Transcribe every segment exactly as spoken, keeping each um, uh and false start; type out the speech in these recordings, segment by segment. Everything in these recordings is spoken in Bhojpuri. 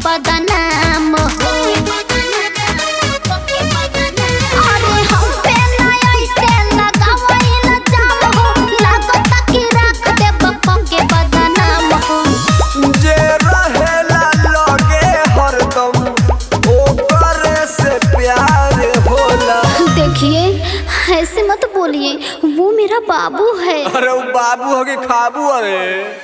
बदनाम हो। अरे हम पे ना ऐसे लगावई ना जाम हो, लागत कि रख दे बप्पा के बदनाम हो। जे रहेला लगे हरदम ओकरे से प्यार होला। देखिए ऐसे मत बोलिए, वो मेरा बाबू है। अरे वो बाबू हो कि खाबू? अरे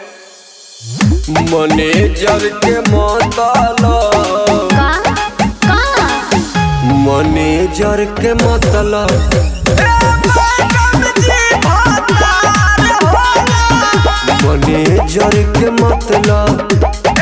मैनेजर के मतलब का का मैनेजर के मतलब मैनेजर के मतलब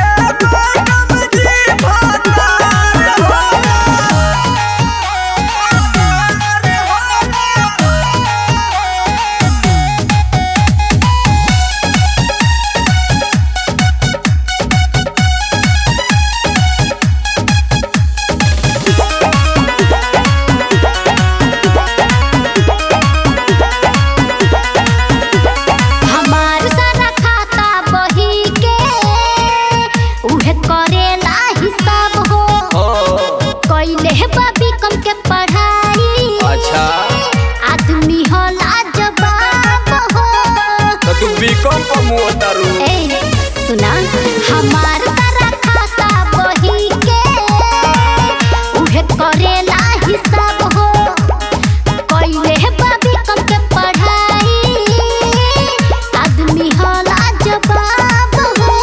सुना हमार सारा खाता बही के उहे करेला हिसाब हो। कइले बाबी कम के पढ़ाई आदमी होला जवाब हो।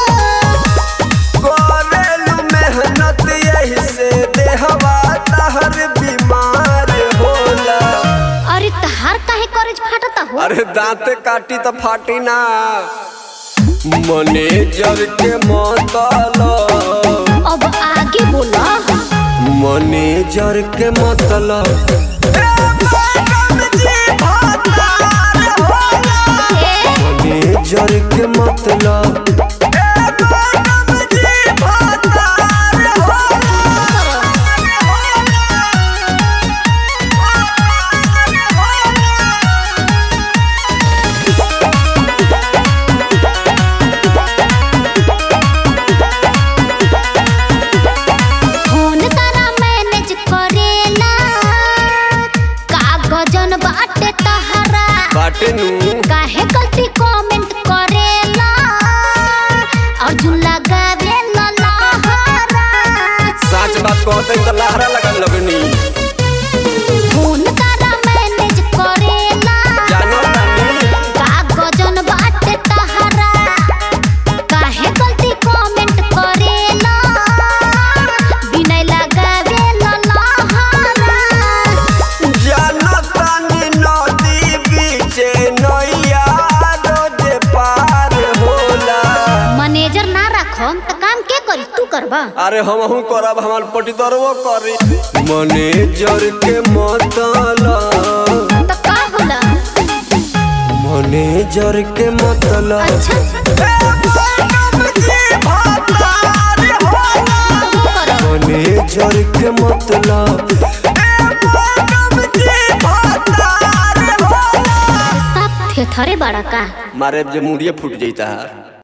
करेलू मेहनत यही से देहवा तहर बीमार होला। अरे तहार काहे कॉलेज फाटता हो? अरे दांते काटी तो फाटी ना। मैनेजर के मतलब अब आगे बोला। मैनेजर के मतलब मैनेजर के मतलब काहे गलती कमेंट करेला अर्जुन लगावेला लहरा। सच बात कहते तो लहरा लगन लगनी। फोन सारा मैनेज करेला जानो तानी का गजन बाटे तहरा। काहे गलती कमेंट करेला बिना लगावेला लहरा। जानो तानी नदी बीचे नैया रोजे पार होला। मैनेजर ना रखम त काम के करी? तू करबा? अरे हमहू करब, हमार पटीदारवो करी। मैनेजर के मतलब त का होला? मैनेजर के मतलब अच्छा मैनेजर के मतलब सब थे थरे बड़ा का मारे जे मुड़िए फूट जाता है।